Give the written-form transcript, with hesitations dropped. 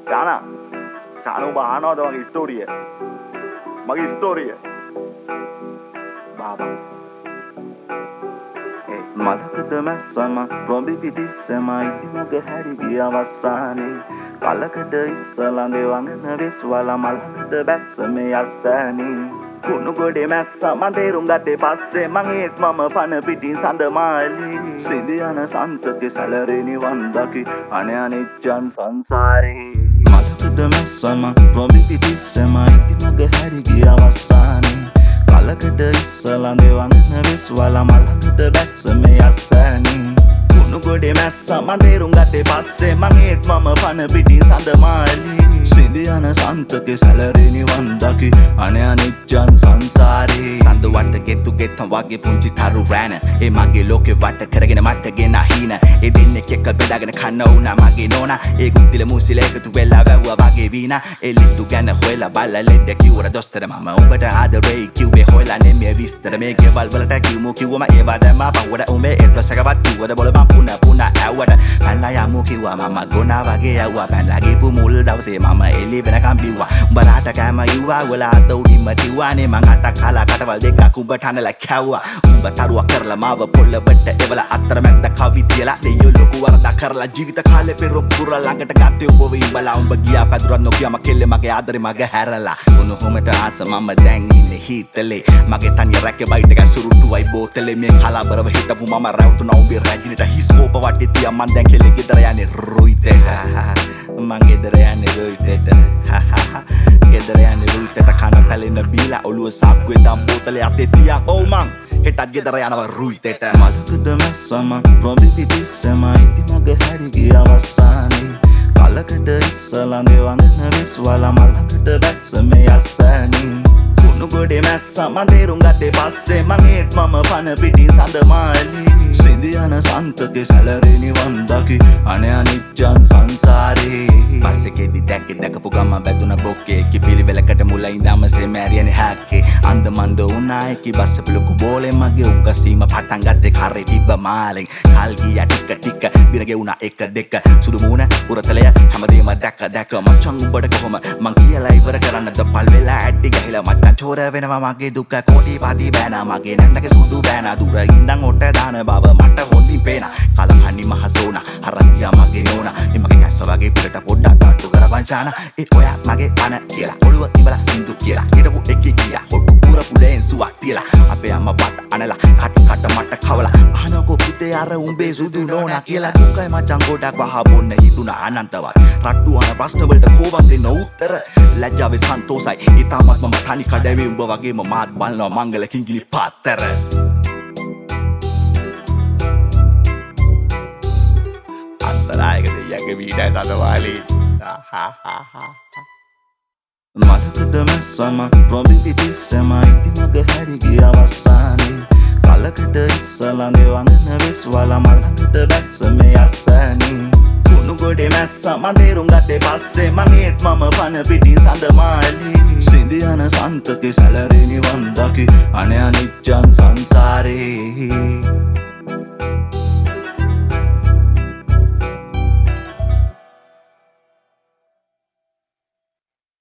Kana Kanu bahano ada magi story ya. Magi story ya. Baba. Malakada masama Rombi pitisama Itimaga harigi avasani Kalakada issalande wangana viswala Malakada bassame yassani Kunugode massa manderum gatte passe Mangit mama pana pitin sandamali Sindhiyana santake salareni vandaki Ane aniccan sansare Malakada masama Rombi pitisama Itimaga harigi avasani Kalakada issalande wangana viswala Malakada bassame yassani Kunugode massa manderum gatte passe Mangit mama pana pitin sandamali Sindhiyana santake salareni vandaki Ane aniccan sansare Sandu watta gettu gettam wage punchi tharu rana E mage loke watta karagena matta gena hina E dinne kekkal bedagena kanna una mage nona E guttile musile ekatu wella වැව්වා wage vina E littu ගැන හොයලා බල්ලා ලෙඩ කිව්වර දොස්තර මම උඹට ආදරේ කිව්වේ හොයලා නෙමෙයි විස්තර මේ ගෙවල් වලට කිව්මු කිව්වම ඒවා දැම්මා පවුවට උඹේ එඩ්‍රස් එකවත් කිව්වද බොල මම පුන පුන ඇව්වට පැනලා යමු කිව්වා මම ගොනා වගේ ඇව්වා පැනලා ගිහපු මුල් දවසේ මම එළි වෙනකම් බිව්වා උඹලාට කෑම ඉව්වා ඔයාලා අත උඩින්ම තිව්වානේ මං අටක් කාලා කටවල් දෙකක් උඹට අනලා කැව්වා උඹ තරුවක් කරලා මාව පොළවට එවලා අතර මැද්ද කවි තියලා දෙයියෝ ලොකු වරදක් කරලා ජීවිත කාලේ පෙරම් පුර ළඟට ගත්තේ ඔබ ඉඹලා උඹ ගියා පැදුරක් නොකියම කෙල්ලේ මගේ ආදරේ මගේ හැරලා උණු හොමට ආස මම දැන් ඉන්නේ හිතලේ මගේ තනිය රැකේ බයිට් එක සුරුට්ටුවයි බෝතලේ මේ කලබරව හිටපු මම රැවටුණා උඹේ රැජිනට හිස්කෝප වටේ තියා මන් දැන් කෙල්ලේ ගෙදර යන්නේ රුයිතේට මං ගෙදර යන්නේ රුයිතේට ගෙදර යන්නේ රුයිතේට කන පැලෙන බීලා ඔළුව සාක්කුවේ දම් බෝතලේ අතේ තියා ඔව් මං හෙටත් ගෙදර යනවා රුයිතේට මලකද මැස්සම රොම්බි පිටිස්සම ඉතිමගේ හැරිගි අවසානේ Kalakada issalande wangana viswala Malakada bassame yassani Kunugode massa manderum gatte passe Mangit mama pana pitin sandamali Sindhiyana santake salareni vandaki Ane aniccan sansare Passekedi දැක්කේ දැකපු ගම බැදුන බොක්කේ කි පිළිවෙලකට මුල ඉඳන්ම සෙමෑරියනේ හැක්කේ අන්ද මන්ද උනා එකි බස්ස පිලුකු බෝලේ මගේ උකසීම පටන් ගත්තේ කරේ තිබ්බ මාලෙන් කල් ගියා ටික ටික දින ගෙවුනා එක දෙක සුදු මූණ උරතලය හැමදේම දැක්ක දැක්ක මචං උඹට කොහොම මං කියලා ඉවර කරන්නද පල් වෙලා ඇටි ගහලා මචං චෝර වෙනවා මගේ දුක කෝටි පාටි බෑනා මගේ නැන්දගේ සුදු බෑනා දුර ඉඳන් ඔට දාන බව මට හොඳින් පේනා කලකන්නි මහසෝනා හරන් ගියා මගේ නෝනා එමගේ කැස්ස වගේ පිටට පොඩ්ඩක් අට්ටු කරපන් චානා ඒ ඔයා මගේ අන කියලා ඔළුව ඉඹලා සින්දු කියලා හිටපු එකේ ගියා හොටු පුරපු ලෙන්සුවක් තියලා අපේ අම්මා බත් අනලා කට මට කවලා අහනකො පුතේ අර උඹේ සුදු නෝනා කියලා දුකයි මචං ගොඩක් වහ බොන්න හිතුණා අනන්තවත් රට්ටු අන ප්‍රශ්න වලට කෝවන් දෙන්න උත්තර ලැජ්ජාවේ සන්තෝසයි ඊටමත් මම තනි කඩවේ උඹ වගේම මාත් බලනවා මංගල කිංගිලි පාත්තර අතරායක දෙයගේ වීඩයි සතවාලි Malakada massama Rombi pitisama Itimaga harigi avasani Kalakada issalande wangana viswala Malakada bassame yassani Kunugode massa manderum gatte passe Mangit mama pana pitin sandamali Sindhiyana santake salareni vandaki Ane aniccan sansare